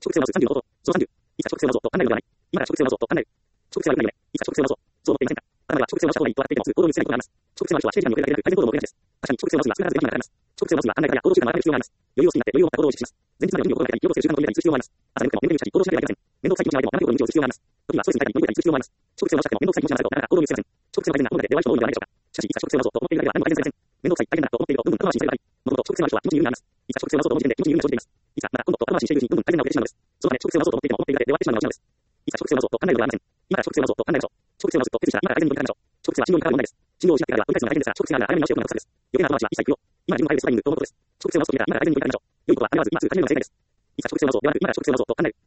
遅刻性はまず30のこと。その30。いつか遅刻性はまずと考えるのではない。今から遅刻性はまずと考える。遅刻性は良くないよね。いつか遅刻性はまずと。そう思っていませんか。頭では遅刻性はまずした方がいいと分かっていても、行動に移せないことがあります。遅刻性はまずは指定時間に遅れられる改善行動の遅れです。確かに遅刻性はまずは少なからずできるがあります。遅刻性はまずは考え方や行動習慣が改める必要があります。余裕を好きになって余裕を持った行動を意識します。前日までの準備を心がけたり、夜をする習慣を決めたりする必要があります。朝眠くても眠りにしたり、行動しなければいけません。面倒くさい気持ちがあってもやめることに無理をする必要があります。時にはストレスに耐えたり乗り越えたりする必要があります。遅刻性を出しても面倒くさい気持ちがなるとなかなか行動に移せません。遅刻性は改善が本来で悪いと思うのではないでしょうか。しかし、いつか遅刻性はまずと思っているだけでは何も改善されません。面倒くさい大変だと思っているとどんどん後回しにされたり、もともと遅刻性はまずとは気持ちに余裕があります。いつか遅刻性はまずと思う時点で気持ちに余裕が生じています。いつかまだ今度と後回しにしているうちにどんどん改善が遅れてしまうのです。そのため遅刻性はまずと思っていても思っているだけで終わってしまうのが悪いのです。いつか遅刻性はまずと考えるのではありません。今から遅刻性はまずと考えましょう。遅刻性はまずと決意したら今から改善に向かいましょう。遅刻性は信号にかかる問題です。信号を失ってからは繰り返すのが大変ですが、遅刻性があるなら早めに直しを行うことです。余計な後回しは一切不要。今自分が変えるスパイングと思うことです。遅刻性はまずと決めたら今から改善に向かいましょう。良いことは必ず今すぐ改善のが正解です。いつか遅刻性はまずとではなく今から遅刻性はまずと考える。